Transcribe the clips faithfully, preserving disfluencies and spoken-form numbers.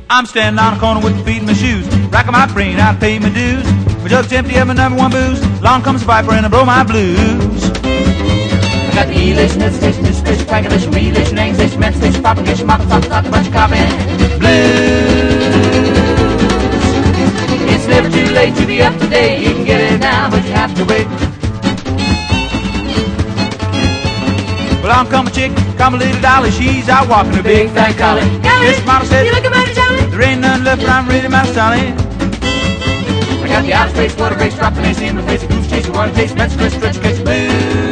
I'm standing on a corner with my feet in my shoes, racking my brain out to pay my dues. My jug's empty of my number one booze. Along comes a viper and I blow my blues. I got the elation, hesitation, discretion, calculation, relation, annexation, manifestation, propagation, mother, talk, talk, a bunch of copy blues. It's never too late to be up to date. You can get it now, but you have to wait. Along come a chick, come a little dolly. She's out walking her big fat collie. This model said, you looking mighty jolly. there ain't none left, but I'm really mighty solid. I got the outer space, water race, dropping AC in the face, a goose chasing, water taste, men's twist, stretch, case blues.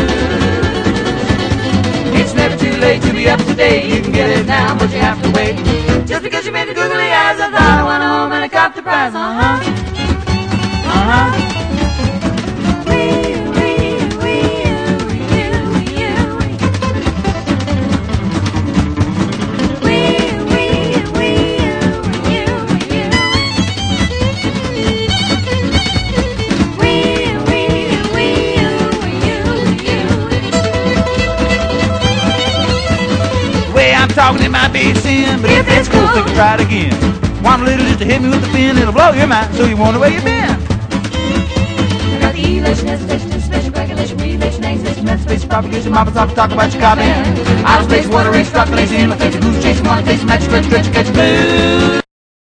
It's never too late to be up to date. You can get it now, but you have to wait. Just because you made the googly eyes, I thought I went home and I copped the prize. Uh-huh. Uh-huh. I'm talking, it might be a sin, but if it's cool, we can try it again. Want a little just to hit me with the pin, it'll blow your mind, so you wonder where you been. I got the elation, hesitation, anticipation, calculation, relation, annexation, manifestation, propagation, mama talk, talk about your copy. Outer space, water race, stock, lazy, in my face, goose chasing, one face, match, stretch, stretch, catch, blues.